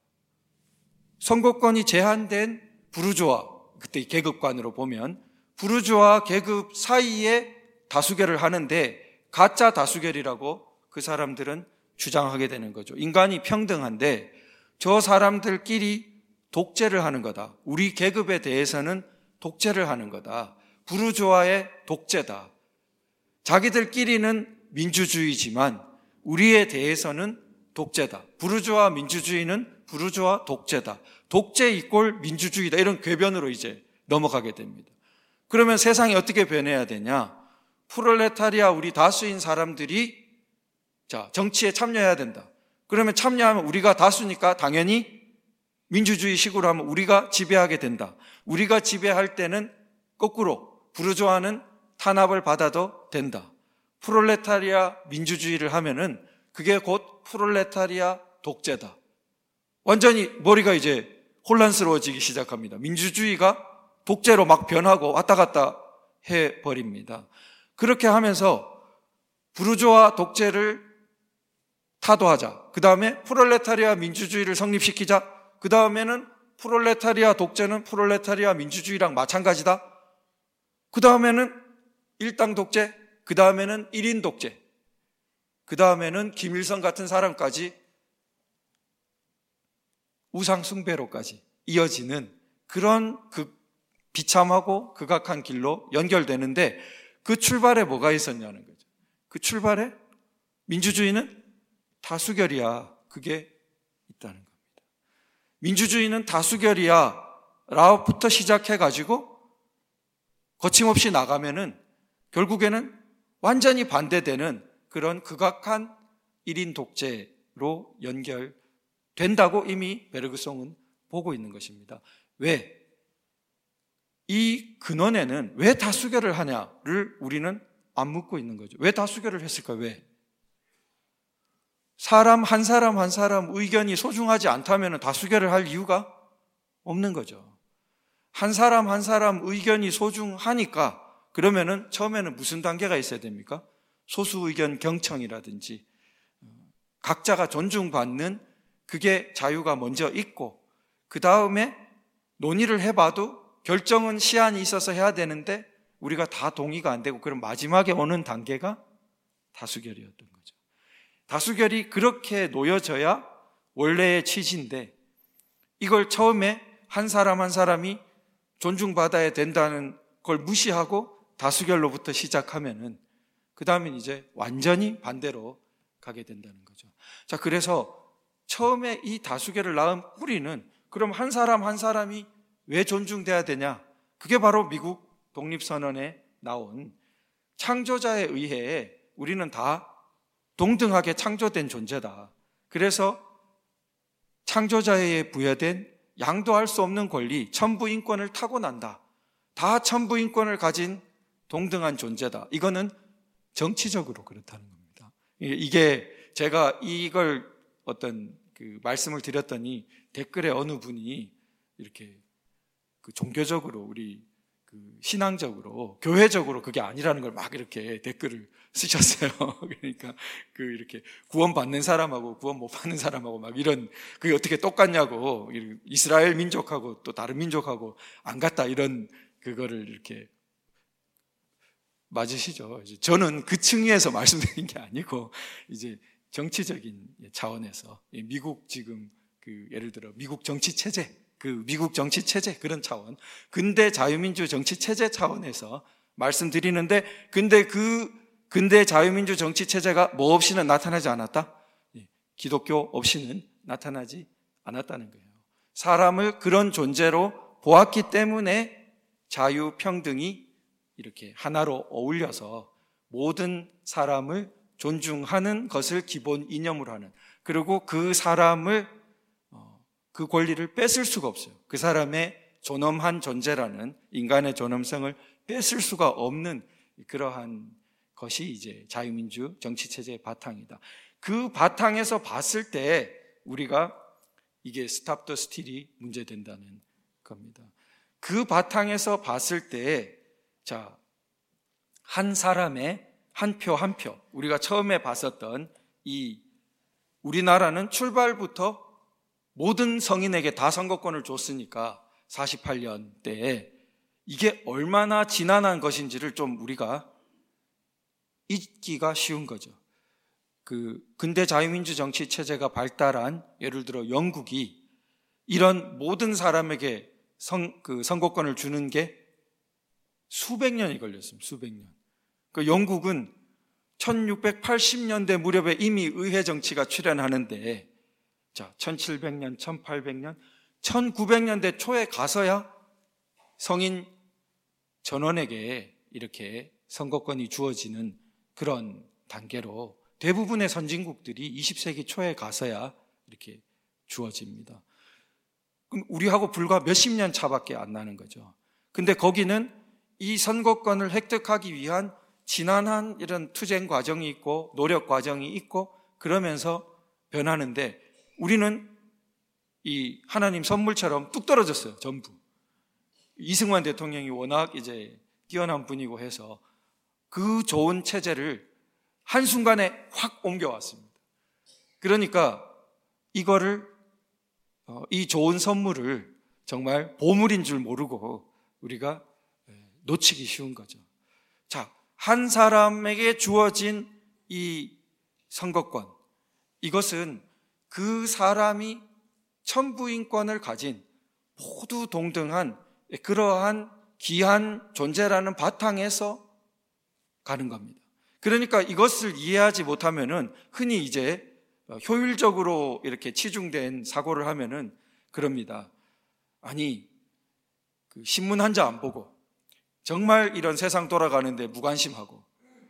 선거권이 제한된 부르주아, 그때 계급관으로 보면 부르주아 계급 사이에 다수결을 하는데 가짜 다수결이라고 그 사람들은 주장하게 되는 거죠. 인간이 평등한데 저 사람들끼리 독재를 하는 거다. 우리 계급에 대해서는 독재를 하는 거다. 부르주아의 독재다. 자기들끼리는 민주주의지만 우리에 대해서는 독재다. 부르주아 민주주의는 부르주아 독재다. 독재 이꼴 민주주의다. 이런 궤변으로 이제 넘어가게 됩니다. 그러면 세상이 어떻게 변해야 되냐? 프롤레타리아 우리 다수인 사람들이 자, 정치에 참여해야 된다. 그러면 참여하면 우리가 다수니까 당연히 민주주의 식으로 하면 우리가 지배하게 된다. 우리가 지배할 때는 거꾸로 부르주아는 탄압을 받아도 된다. 프롤레타리아 민주주의를 하면은 그게 곧 프롤레타리아 독재다. 완전히 머리가 이제 혼란스러워지기 시작합니다. 민주주의가 독재로 막 변하고 왔다 갔다 해버립니다. 그렇게 하면서 부르주아 독재를 타도하자. 그 다음에 프롤레타리아 민주주의를 성립시키자. 그 다음에는 프롤레타리아 독재는 프롤레타리아 민주주의랑 마찬가지다. 그 다음에는 일당 독재, 그 다음에는 일인 독재, 그 다음에는 김일성 같은 사람까지 우상 숭배로까지 이어지는 그런 그 비참하고 극악한 길로 연결되는데 그 출발에 뭐가 있었냐는 거죠. 그 출발에 민주주의는 다수결이야. 그게 있다는 겁니다. 민주주의는 다수결이야 라부터 시작해가지고 거침없이 나가면은 결국에는 완전히 반대되는 그런 극악한 일인 독재로 연결된다고 이미 베르그송은 보고 있는 것입니다. 왜? 이 근원에는 왜 다수결을 하냐를 우리는 안 묻고 있는 거죠. 왜 다수결을 했을까? 왜? 사람 한 사람 한 사람 의견이 소중하지 않다면 다수결을 할 이유가 없는 거죠. 한 사람 한 사람 의견이 소중하니까 그러면은 처음에는 무슨 단계가 있어야 됩니까? 소수 의견 경청이라든지 각자가 존중받는 그게 자유가 먼저 있고 그 다음에 논의를 해봐도 결정은 시한이 있어서 해야 되는데 우리가 다 동의가 안 되고 그럼 마지막에 오는 단계가 다수결이었던 거죠. 다수결이 그렇게 놓여져야 원래의 취지인데 이걸 처음에 한 사람 한 사람이 존중받아야 된다는 걸 무시하고 다수결로부터 시작하면은 그 다음엔 이제 완전히 반대로 가게 된다는 거죠. 자, 그래서 처음에 이 다수결을 낳은 뿌리는 그럼 한 사람 한 사람이 왜 존중돼야 되냐? 그게 바로 미국 독립선언에 나온 창조자에 의해 우리는 다 동등하게 창조된 존재다. 그래서 창조자에 부여된 양도할 수 없는 권리, 천부인권을 타고난다. 다 천부인권을 가진 동등한 존재다. 이거는 정치적으로 그렇다는 겁니다. 이게 제가 이걸 어떤 그 말씀을 드렸더니 댓글에 어느 분이 이렇게 그 종교적으로 우리 그 신앙적으로 교회적으로 그게 아니라는 걸 막 이렇게 댓글을 쓰셨어요. 그러니까 그 이렇게 구원 받는 사람하고 구원 못 받는 사람하고 막 이런 그게 어떻게 똑같냐고 이스라엘 민족하고 또 다른 민족하고 안 같다 이런 그거를 이렇게 맞으시죠? 이제 저는 그 층위에서 말씀드린 게 아니고 이제 정치적인 차원에서 미국 지금 그 예를 들어 미국 정치 체제 그 미국 정치 체제 그런 차원 근대 자유민주 정치 체제 차원에서 말씀드리는데 근데 그 근대 자유민주 정치 체제가 뭐 없이는 나타나지 않았다? 기독교 없이는 나타나지 않았다는 거예요. 사람을 그런 존재로 보았기 때문에 자유 평등이 이렇게 하나로 어울려서 모든 사람을 존중하는 것을 기본 이념으로 하는 그리고 그 사람을 그 권리를 뺏을 수가 없어요. 그 사람의 존엄한 존재라는 인간의 존엄성을 뺏을 수가 없는 그러한 것이 이제 자유민주 정치체제의 바탕이다. 그 바탕에서 봤을 때 우리가 이게 스탑 더 스틸이 문제된다는 겁니다. 그 바탕에서 봤을 때 자, 한 사람의 한 표 한 표 우리가 처음에 봤었던 이 우리나라는 출발부터 모든 성인에게 다 선거권을 줬으니까 사십팔 년대에 이게 얼마나 지난한 것인지를 좀 우리가 잊기가 쉬운 거죠. 그 근대 자유민주 정치 체제가 발달한 예를 들어 영국이 이런 모든 사람에게 선, 그 선거권을 주는 게 수백 년이 걸렸습니다. 수백 년. 그 영국은 천육백팔십 년대 무렵에 이미 의회 정치가 출현하는데, 자, 천칠백 년, 천팔백 년, 천구백 년대 초에 가서야 성인 전원에게 이렇게 선거권이 주어지는 그런 단계로 대부분의 선진국들이 이십 세기 초에 가서야 이렇게 주어집니다. 그럼 우리하고 불과 몇십 년 차밖에 안 나는 거죠. 근데 거기는 이 선거권을 획득하기 위한 지난한 이런 투쟁 과정이 있고 노력 과정이 있고 그러면서 변하는데, 우리는 이 하나님 선물처럼 뚝 떨어졌어요. 전부. 이승만 대통령이 워낙 이제 뛰어난 분이고 해서 그 좋은 체제를 한순간에 확 옮겨왔습니다. 그러니까 이거를 이 좋은 선물을 정말 보물인 줄 모르고 우리가 놓치기 쉬운 거죠. 자, 한 사람에게 주어진 이 선거권, 이것은 그 사람이 천부인권을 가진 모두 동등한 그러한 귀한 존재라는 바탕에서 가는 겁니다. 그러니까 이것을 이해하지 못하면은 흔히 이제 효율적으로 이렇게 치중된 사고를 하면은 그럽니다. 아니, 그 신문 한 자 안 보고 정말 이런 세상 돌아가는데 무관심하고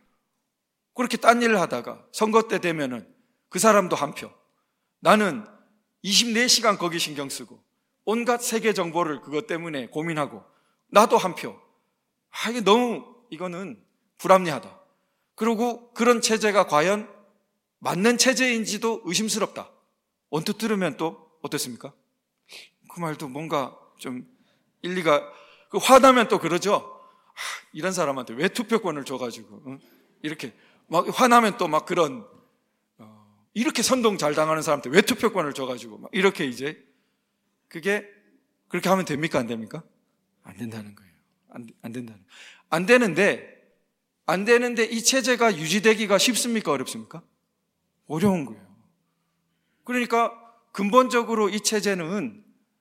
그렇게 딴 일을 하다가 선거 때 되면은 그 사람도 한 표, 나는 이십사 시간 거기 신경 쓰고 온갖 세계 정보를 그것 때문에 고민하고 나도 한 표. 아, 이게 너무 이거는 불합리하다. 그리고 그런 체제가 과연 맞는 체제인지도 의심스럽다. 언뜻 들으면 또 어떻습니까? 그 말도 뭔가 좀 일리가, 그 화나면 또 그러죠. 아, 이런 사람한테 왜 투표권을 줘가지고 응? 이렇게 막 화나면 또 막 그런 어, 이렇게 선동 잘 당하는 사람한테 왜 투표권을 줘가지고 막 이렇게 이제 그게 그렇게 하면 됩니까? 안 됩니까? 안 된다는 거예요. 안, 안 된다는. 안 되는데 안 되는데 이 체제가 유지되기가 쉽습니까? 어렵습니까? 어려운 거예요. 그러니까 근본적으로 이 체제는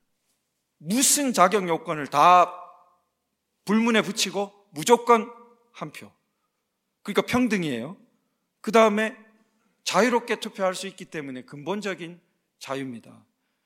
무슨 자격 요건을 다 불문에 붙이고 무조건 한 표. 그러니까 평등이에요. 그 다음에 자유롭게 투표할 수 있기 때문에 근본적인 자유입니다.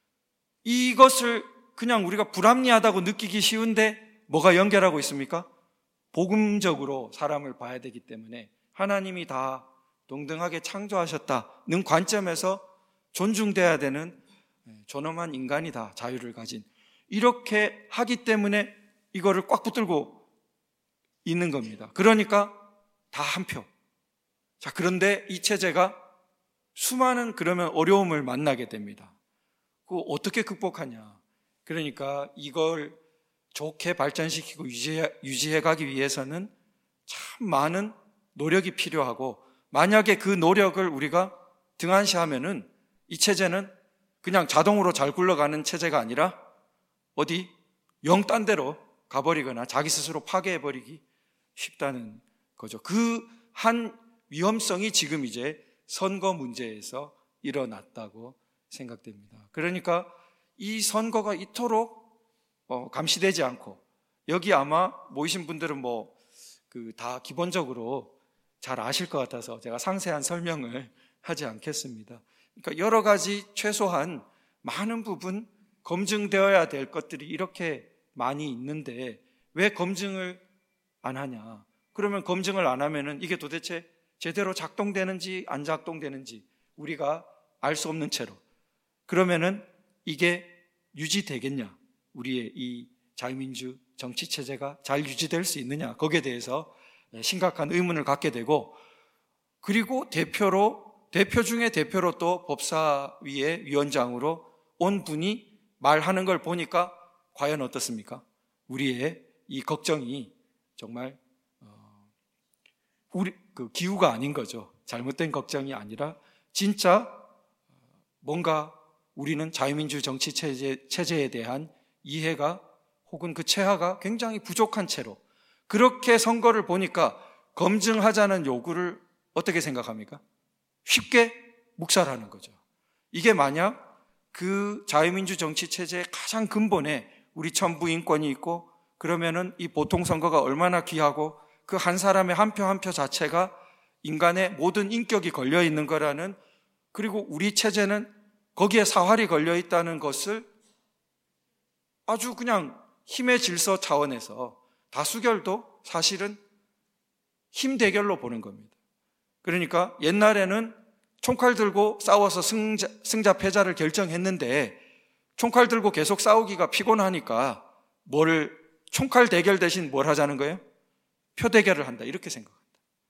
이것을 그냥 우리가 불합리하다고 느끼기 쉬운데 뭐가 연결하고 있습니까? 복음적으로 사람을 봐야 되기 때문에 하나님이 다 동등하게 창조하셨다는 관점에서 존중돼야 되는 존엄한 인간이다, 자유를 가진. 이렇게 하기 때문에 이거를 꽉 붙들고 있는 겁니다. 그러니까 다 한 표. 자, 그런데 이 체제가 수많은 그러면 어려움을 만나게 됩니다. 그거 어떻게 극복하냐? 그러니까 이걸 좋게 발전시키고 유지해, 유지해 가기 위해서는 참 많은 노력이 필요하고, 만약에 그 노력을 우리가 등한시하면은 이 체제는 그냥 자동으로 잘 굴러가는 체제가 아니라 어디 영딴 데로 가버리거나 자기 스스로 파괴해버리기 쉽다는 거죠. 그 한 위험성이 지금 이제 선거 문제에서 일어났다고 생각됩니다. 그러니까 이 선거가 이토록 어, 감시되지 않고, 여기 아마 모이신 분들은 뭐 그 다 기본적으로 잘 아실 것 같아서 제가 상세한 설명을 하지 않겠습니다. 그러니까 여러 가지 최소한 많은 부분 검증되어야 될 것들이 이렇게 많이 있는데 왜 검증을 안 하냐? 그러면 검증을 안 하면은 이게 도대체 제대로 작동되는지 안 작동되는지 우리가 알 수 없는 채로, 그러면은 이게 유지되겠냐? 우리의 이 자유민주 정치 체제가 잘 유지될 수 있느냐? 거기에 대해서 심각한 의문을 갖게 되고, 그리고 대표로 대표 중에 대표로 또 법사위의 위원장으로 온 분이 말하는 걸 보니까 과연 어떻습니까? 우리의 이 걱정이 정말 어, 우리 그 기우가 아닌 거죠. 잘못된 걱정이 아니라 진짜 뭔가 우리는 자유민주 정치 체제, 체제에 대한 이해가 혹은 그 체화가 굉장히 부족한 채로 그렇게 선거를 보니까 검증하자는 요구를 어떻게 생각합니까? 쉽게 묵살하는 거죠. 이게 만약 그 자유민주 정치 체제의 가장 근본에 우리 천부 인권이 있고 그러면은 이 보통선거가 얼마나 귀하고 그 한 사람의 한 표 한 표 자체가 인간의 모든 인격이 걸려 있는 거라는, 그리고 우리 체제는 거기에 사활이 걸려 있다는 것을 아주 그냥 힘의 질서 차원에서 다수결도 사실은 힘 대결로 보는 겁니다. 그러니까 옛날에는 총칼 들고 싸워서 승자, 승자 패자를 결정했는데 총칼 들고 계속 싸우기가 피곤하니까 뭐를 총칼 대결 대신 뭘 하자는 거예요? 표 대결을 한다, 이렇게 생각합니다.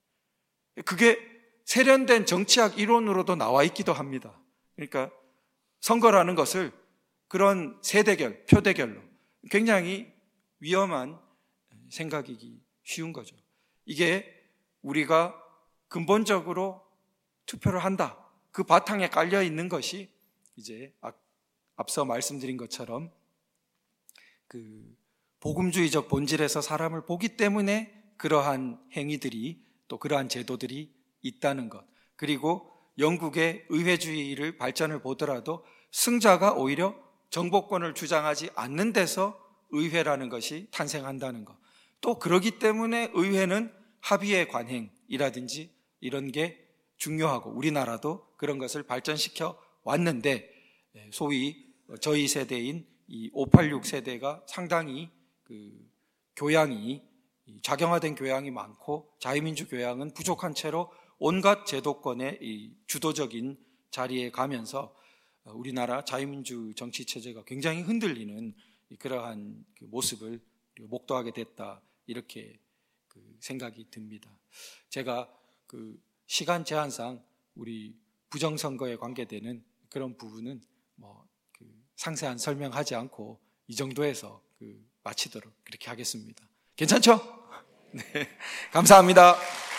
그게 세련된 정치학 이론으로도 나와 있기도 합니다. 그러니까 선거라는 것을 그런 세대결, 표 대결로 굉장히 위험한 생각이기 쉬운 거죠. 이게 우리가 근본적으로 투표를 한다, 그 바탕에 깔려 있는 것이 이제 앞서 말씀드린 것처럼 그 복음주의적 본질에서 사람을 보기 때문에 그러한 행위들이, 또 그러한 제도들이 있다는 것, 그리고 영국의 의회주의를 발전을 보더라도 승자가 오히려 정복권을 주장하지 않는 데서 의회라는 것이 탄생한다는 것, 또 그러기 때문에 의회는 합의의 관행이라든지 이런 게 중요하고 우리나라도 그런 것을 발전시켜 왔는데, 소위 저희 세대인 이 오팔육 세대가 상당히 그 교양이, 작용화된 교양이 많고 자유민주 교양은 부족한 채로 온갖 제도권의 이 주도적인 자리에 가면서 우리나라 자유민주 정치 체제가 굉장히 흔들리는 그러한 그 모습을 목도하게 됐다, 이렇게 그 생각이 듭니다. 제가 그 시간 제한상 우리 부정선거에 관계되는 그런 부분은 뭐 그 상세한 설명하지 않고 이 정도에서 그 마치도록 그렇게 하겠습니다. 괜찮죠? 네, 감사합니다.